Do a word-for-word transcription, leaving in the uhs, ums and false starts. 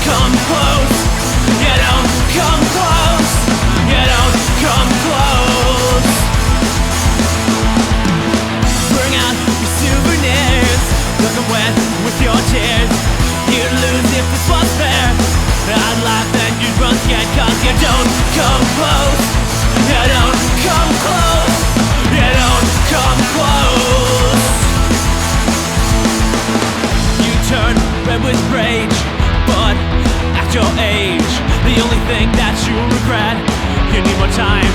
come close. You don't come close. You don't come close. Bring out your souvenirs, look them wet with your tears. You'd lose if this was fair. I'd laugh and you'd run scared, cause you don't come close. You don't come close. You don't come close. You turn red with rage, but at your age, the only thing that you'll regret, you need more time